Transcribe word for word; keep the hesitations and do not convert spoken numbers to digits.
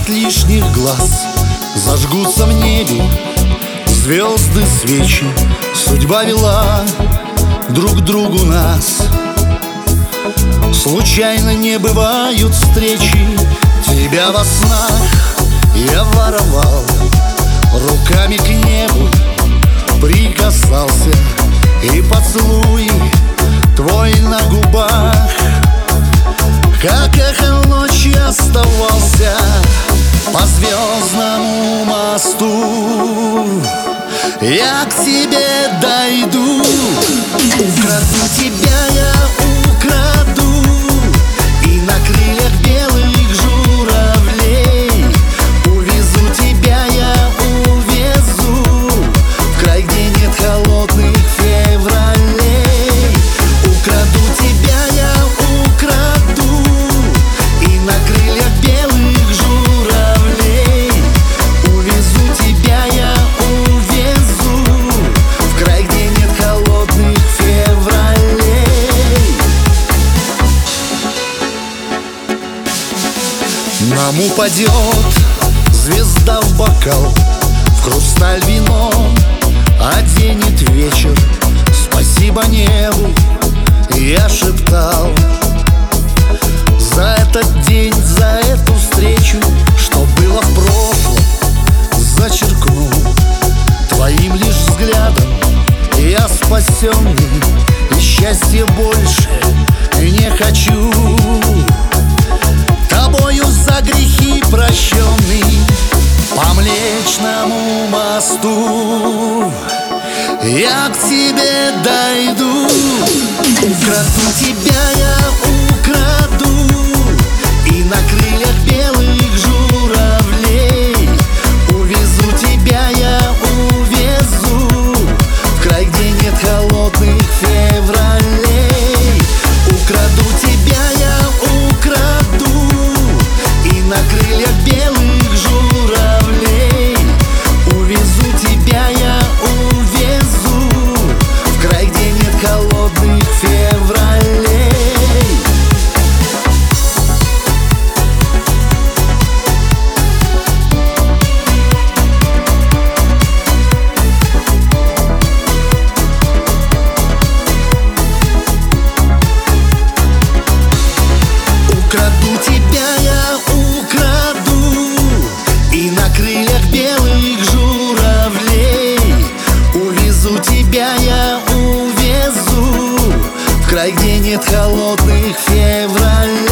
от лишних глаз. Зажгутся в небе звезды, свечи. Судьба вела друг к другу нас. Случайно не бывают встречи. Тебя во снах я воровал, руками к небу прикасался, и поцелуй твой на губах, как эхо ночи, оставался. По звездному мосту я к тебе дойду. Украду тебя я, украду, и на крыльях белых журавлей увезу тебя я, увезу в край, где нет холодных февралей. Украду тебя я, украду, и на крыльях белых журавлей увезу тебя я, увезу в край, где нет холодных февралей. Нам упадет звезда в бокал, в хрусталь вином оденет вечер. Спасибо небу, я шептал, за этот день, за эту встречу, что было в прошлом, зачеркну твоим лишь взглядом. Я спасенный, и счастья больше не хочу. Тобою за грехи прощенный по Млечному мосту я к тебе дойду. Украду тебя я, украду, и на крыльях белых журавлей увезу тебя я, увезу в край, где нет холодных февралей. Украду тебя я, украду, и на крыльях белых журавлей увезу тебя я, увезу в край, где нет холодных февралей. Украду тебя я, украду, и на крыльях белых журавлей увезу тебя я, увезу в край, где нет холодных февралей.